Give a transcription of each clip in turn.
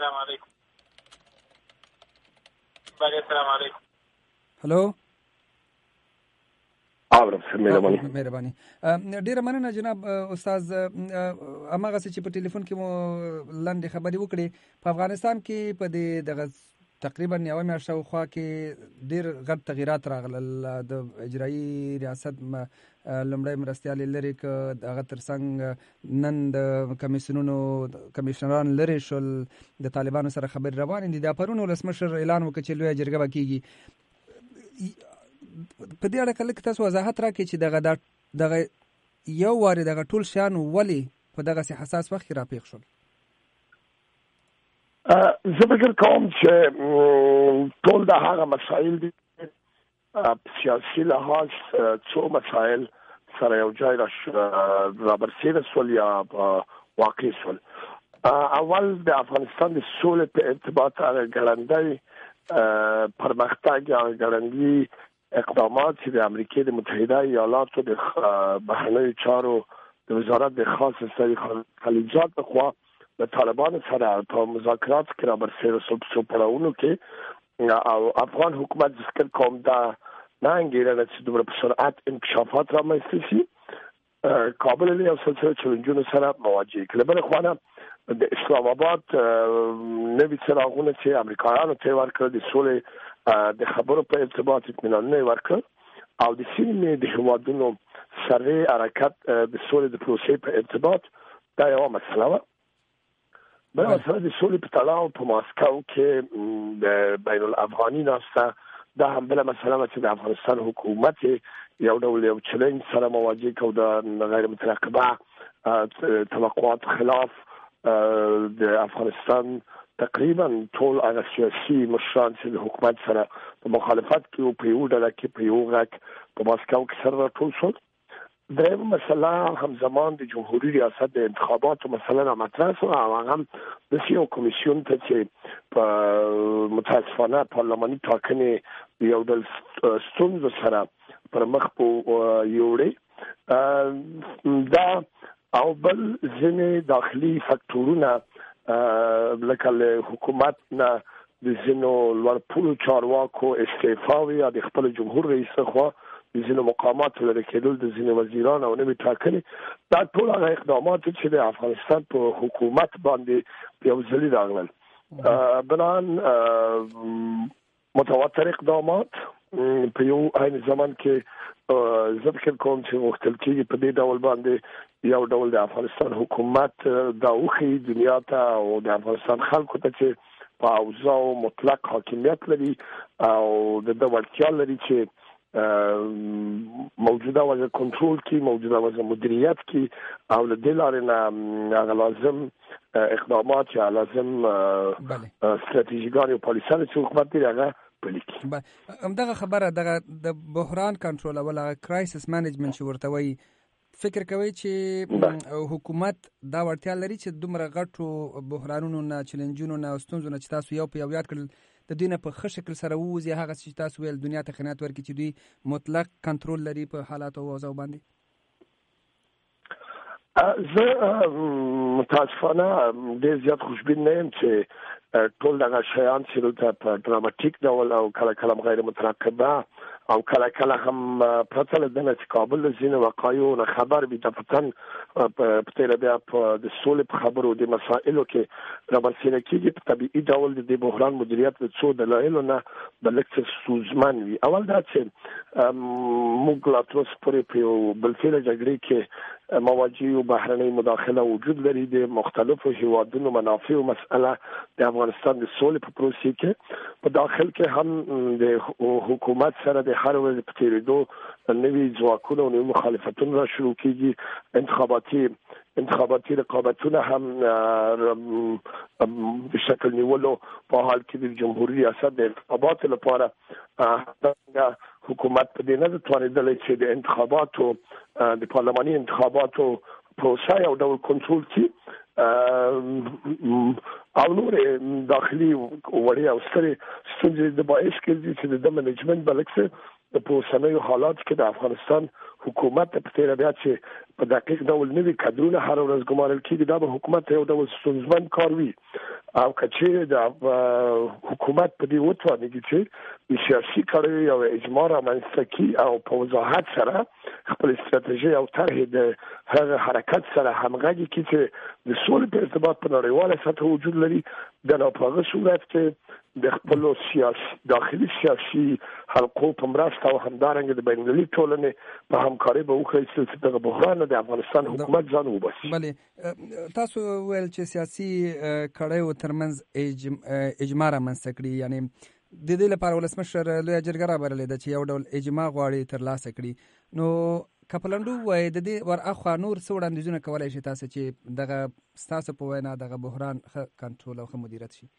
السلام علیکم. بله السلام علیکم. هلو مهرباني. ډیره مننه جناب استاد. اماغه چې په ټلیفون کې مو لاندې خبرې وکړې، په افغانستان کې په دې دغه تقریبا یوه میاشت شاوخوا کې ډیر غټ تغیرات راغلل. د اجرایي ریاست لومړی مرستیال لري که هغه ترڅنګ نن د کمیشنران لري شول، د طالبانو سره خبرې روانې دي. د پرون ولسمشر اعلان وکړ چې لویه جرګه به کیږي. په دې اړه کله تاسو وضاحت راکړئ چې دغه یو وارې دغه ټول شیان ولې په دغسې حساس وخت کې راپېښ شول؟ زه فکر کوم چې ټول د هغه مسایل دي سیاسي لحاظ څو مسایل سره یو ځای رابرسېره شول یا واقع شول. اول د افغانستان د سولې په ارتباط هغه ګړندی پرمختګ یا ګړندي اقدامات چې د امریکا د متحده ایالاتو د بهرنیو چارو د وزارت د خاص استازي خلیلزاد په خوا د طالبانو سره په مذاکرات کې رابرسېره شو پړاوونو کې، او افغان حکومت ذکر کوم دا نه انګیرنه چې دومره په سرعت انکشافات رامنځته شي. کابل له یو سلسله چیلنجونو سره مواجه کړي. بل خو نه د اسلام آباد نوي څراغونه چې امریکایانو ته ورکړل د سولې د خبرو په ارتباط اطمینان نه ورکړ، او د سیمې د هیوادونو سره حرکت د سولې د پروسې په ارتباط دا یو مسله وه. بل مسله د سولې په تړاو په ماسکو کې د بین الافغاني ناسته، دا هم بل مسله چې د افغانستان حکومت یو ډول یو چلنج سره مواجه کو د غیر مترقبه توقعات خلاف د افغانستان تقریبا ټول هغه سیاسي مشران چې د حکومت سره په مخالفت کې او په یو ډله کې په یو غږ په ماسکو کې سره ټول شول. درېمه مسله همزمان د جمهوریت ریاست د انتخاباتو مسله را مطرح شوه، او هغه هم د سیاسي کمیسیون ته چې په متاسفانه پارلماني ټاکنې یو ډول ستونزو سره پر مخ په یوړې. دا او بل ځینې داخلي فکټورونه لکه له حکومت نه د ځینو لوړپوړو چارواکو استعفاوي یا د خپل جمهور رئیس خوا د ځینو مقاماتو لرې کېدل، د ځینو وزیران او نوي ټاکنې، دا ټول هغه اقدامات چې د افغانستان په حکومت باندې یو ځلي راغلل. بلان متواتر اقدامات په یو عین زمان کې زه فکر کوم چې غوښتل کېږي په دې ډول باندې یو ډول د افغانستان حکومت دا وښيي دنیا ته او د افغانستان خلکو ته چې په اوضاع مطلق حاکمیت لري او د وړتیا لري چې موجوده وضع کنټرول کی، موجوده وضع مدیریت کی، او له دې لارې نه هغه لازم اقدامات یا لازم استراتیژیګان او پالیسیانې چې حکومت لري هغه پلي کړي. همدغه خبره دغه د بحران کنټرول او هغه کرایسس مینجمنټ چې ورته وایي، فکر کوي چې حکومت دا وړتیا لري چې دومره غټو بحرانونو نه، چیلنجونو نه او ستونزو نه چې تاسو یو په یو یاد کړل د دوی نه په ښه شکل سره ووځي، هغه چې تاسو ویل دنیا ته خدمت ورکړي چې دوی مطلق کنټرول لري په حالات او اوضاع باندې؟ زه متاسفانه ډېر زیات خوشبین نه یم چې ټول دغه شیان چې دلته په ډراماتیک ډول او کله کله غیر مترقبه او کله کله هم پرته له دې چې کابل له ځینو وقایعو نه خبر وي، دفتن په تیره بیا په د سولې په خبرو د مسایلو کې رابرسېره کېږي، په طبیعي ډول د بحران مدیریت له څو دلایلو نه به لږ څه ستونزمن وي. اول دا چې موږ لا تر اوسه پورې په یو بلفیله جګړې کې مواجه او بهرنۍ مداخله وجود لري. د مختلفو هیوادونو منافع او مسأله د افغانستان د سولې په پروسې کې په داخل کې هم د حکومت سره د هر ورځ په تیریدو نوي ځواکونه او نوي مخالفتونه را شروع کېږي. انتخاباتي رقابتونه هم په شکل نیولو په حال کې د جمهوریت ریاست د انتخاباتو لپاره حکومت په دې نه توانېدلی چې د انتخاباتو د پارلماني انتخاباتو پروسه یو ډول کنټرول کړي او نور داخلي وړې او سترې ستونزې د باعث کېږي چې د منیجمنت بلکې د اوسنیو حالات کې د افغانستان حکومت په تیره بیا چې په دقیق ډول نوي کادرونه هر ورځ ګمارل کېږي، دا به حکومت یو ډول ستونزمن کار وي. او کچې د حکومت په دې وتوانېږي چې د سیاسي کړیو یو اجماع رامنځته کړي او په وضاحت سره خپل استراتیژي او طرح د هغه حرکت سره همغږي کړي چې د سولې په ارتباط په نړیواله سطح وجود لري د په صورت کې د خپل داخلي سیاسي حلقو په مرسته او همدارنګه د بین‌المللي ټولنې په همکاري به وکړي چې دغه بحران د افغانستان حکومت ځان وباسي. بله تاسو ویل چې سیاسي کړیو ترمنځ اجماع رامنځته کړي، یعنی د دې لپاره ولسمشر لویه جرګه رابللې ده چې یو ډول اجماع غواړي ترلاسه کړي. نو کپلندو وایي د دې ورأخوا نور څه وړاندیزونه کولی شي تاسو چې دغه ستاسو په وینا دغه بحران ښه کنټرول او ښه مدیریت شي؟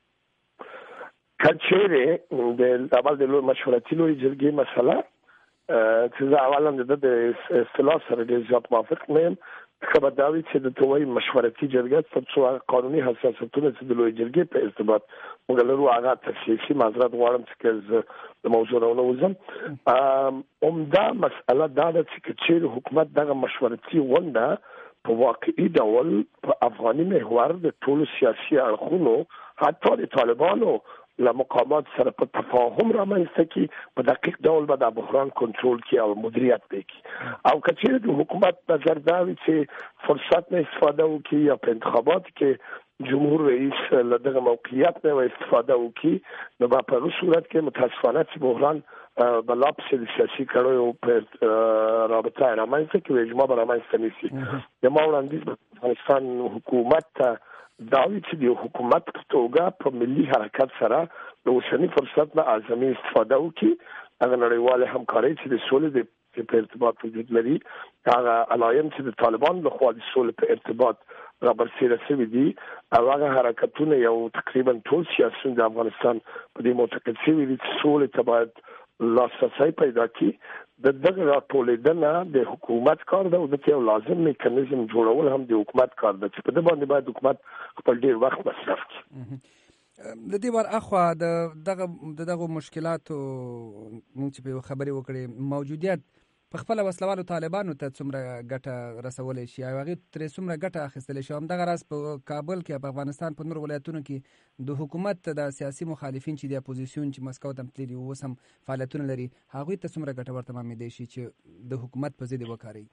کچېره د اول د مشورتي لوی جرګې مسله چې اولا د اصطلاح سره د ځات موافق نه یم، خبر داوي چې د توي مشورتي جرګه تر څو قانوني حساسیتونه چې د لوی جرګې په ارتباط موږ لرو هغه تفصیلي معذرت غواړم چې د موضوع نه وزم. عمده مسله دا ده چې کچېره حکومت دغه مشورتي غونډه په واقعي ډول په افغاني محور د ټولو سیاسي اړخونو حتی د طالبانو له مقامات سره په تفاهم رامنځته کړي، په دقیق ډول به د بحران کنټرول کړي او مدیریت وکړي. او کچېره د حکومت نظر دا وي چې فرصت نه استفاده وکړي یا په انتخابات کې جمهور رئیس له دغه موقعیت نه استفاده وکړي، نو په صورت کې متاسفانه چې بحران بلاپس د سیاسي کړیو په رابطه رامنځته کړي، اجماع رامنځته نشي. د ما وړاندیز افغانستان حکومت داوی چې د حکومت په توګه په ملي حرکت سره د اوسنی فرصت نه اعظمي استفاده وکړي. هغه نړیواله همکاري چې د سولې په ارتباط وجود لري، هغه الایم چې د طالبان له خوا د سولې په ارتباط رابرسیره شوي دي، او هغه حرکتونه یو تقریبا ټول سیاسيون د افغانستان په دې معتقد شوي دي چې سولې ته باید لاسرسی پیدا کړي. د دغه راټولېدنه د حکومت کار ده او د یو لازم میکانیزم جوړول هم د حکومت کار ده چې په دې باندې باید حکومت خپل ډیر وخت مصرف کړي. د دې ورأخوا دغه مشکلاتو موږ چې په خبرې وکړې موجودیت په خپل وسلوالو طالبانو ته څومره ګټه رسولې شي او هغه ترې څومره ګټه اخیستلې شي. همدغه راز په کابل کې په افغانستان په نور ولایتونو کې د حکومت د سیاسي مخالفین چې د اپوزیسیون چې مسکو ته تللي اوس هم فعالیتونه لري، هغوی ته څومره ګټور تمامېدی شي چې د حکومت په ضد وکاري؟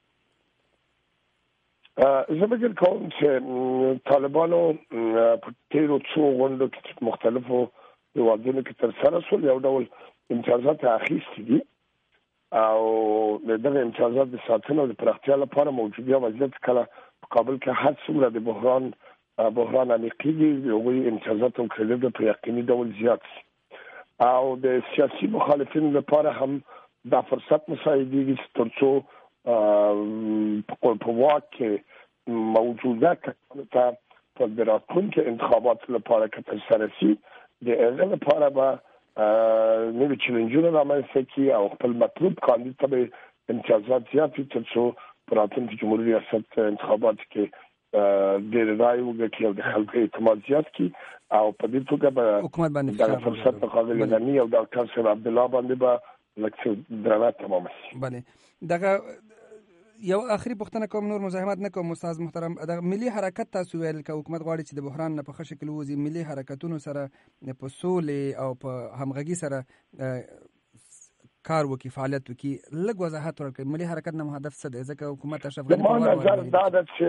زه فکر کوم چې طالبانو په تیرو څو غونډو کې مختلفو هیوادونو کې ترسره شول یو ډول امتیازات اخیستي دي، او دغه امتیازات د ساتنې او د پراختیا لپاره موجوده وضعیت کله په کابل کې هر څومره د بحران عمیقېږي، هغوی امتیازات او کریډټ په یقیني ډول زیات شي، او د سیاسي مخالفینو لپاره هم دا فرصت مساعدېږي چې تر څو په واک کې موجوده کسانو ته په راتلونکي انتخاباتو لپاره که ترسره شي د هغه لپاره به نوي چیلنجونه رامنځته کړي او خپل مطلوب کاندید ته به امتیازات زیات وي تر څو په راتلونکي جمهوري ریاست انتخاباتو کې ډېر رای وګټي او د خلکو اعتماد زیات کړي، او په دې توګه به حکومت باندې دغه فرصت په قابل غني او ډاکټر صاحب عبدالله باندې به لکه درنه تمام شي. بله دغه یو آخري پوښتنه کوم، نور مزاحمت نه کوم استاد محترم. د ملي حرکت تاسو ویل چې حکومت غواړي چې د بحران نه په ښه شکل ووځي، ملي حرکتونو سره په سولې او په همغږي سره کار وکړي، فعالیت وکړي. لږ وضاحت ورکړئ ملي حرکت نه هدف څه دی؟ ځکه حکومت اشرف غني د ما نظر دا ده چې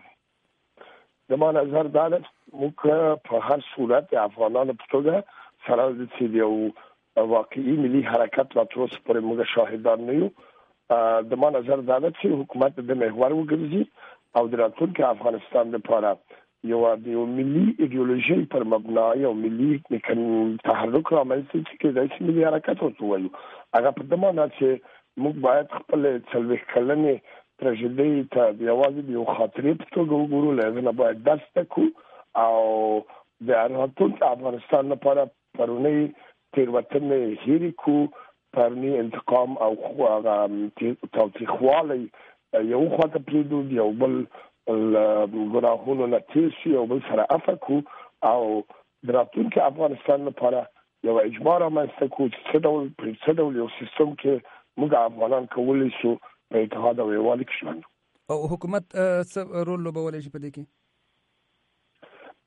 موږ په هر صورت افغانانو په توګه سره چې یو واقعي ملي حرکت لا تر اوسه پورې موږ شاهدان نه یو. د ما نظر دا ده چې حکومت د محور وګرځي او د راتلونکي افغانستان لپاره یو ملي ایدئولوژي پر مبنا یو ملي تحرک رامنځته کړي چې ملي حرکت ورته وایو. هغه په دې معنی چې موږ باید خپل 40 کلنې تراژیدي ته یوازې یو خاطرې په توګه وګورو، لکه نه باید درس وکړو او د راتلونکي افغانستان لپاره پرونی تیروتنې هېرې کړو، پرونی انتقام او تاوتریخوالی یو خواته پرېږدو، یو بل ګناهونو نه تېر شي، یو بل سره عفو کړو او د راتلونکي افغانستان لپاره یو اجماع رامنځته کړو چې څه ډول یو سیستم کې موږ افغانان کولی شو په اتحاد او یووالي کې ژوند. او حکومت څه رول لوبولی شي په دې کې؟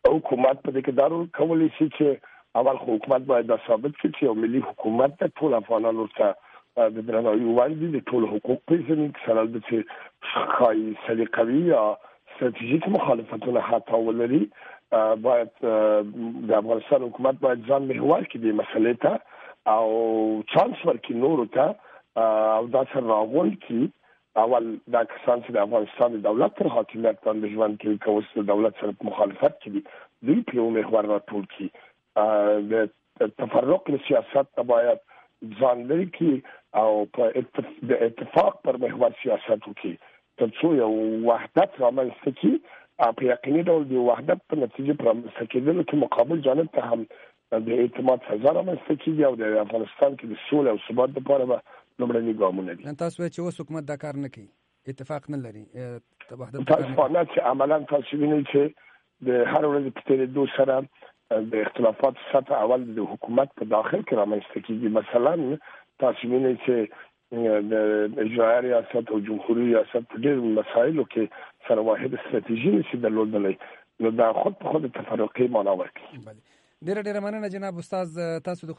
حکومت په دې کې دارو کولی شي چې اول حکومت باید دا ثابت کړي چې یو ملي حکومت د ټول افغانانو ته د درناوي وړ دي، ټول حقوق پیژني، سره د چې خای سلیقوي یا ستراتیژیک مخالفتونه حتی ولري. باید د افغانستان حکومت باید ځان محور کړي د مسلې ته او چانس ورکړي نورو ته او دا سره راغونډ کړي. اول دا کسان چې د افغانستان د دولت تر حاکمیت باندې ژوند کوي، که اوس د دولت سره مخالفت کوي، دوی په یو محور راټول کړي. د تفرق له سیاست ته باید ځان لرې کړي او په د اتفاق پر محور سیاست وکړي تر څو یو وحدت رامنځته کړي. په یقیني ډول د وحدت په نتیجه پر رامنځته کېدلو کې مقابل جانب ته هم د اعتماد فضا رامنځته کېږي او د افغانستان کې د سولې او ثبات لپاره به لومړني ګامونه دي. تاسو چې اوس حکومت دا کار نه کوي، اتفاق نه لري، تاسو نه چې عملاً تاسو وینئ چې د هر ورځ په تېرېدو سره د اختلافات سطح اول د حکومت په داخل کې رامنځته کېږي. مثلا تاسو وینئ چې د اجرایي ریاست او جمهوریت ریاست په ډېرو مسایلو کې سره واحد استراتیژي نشي درلودلی، نو دا خود په خود تفرقې معنا ورکوي. ډېره مننه جناب استاد، تاسو د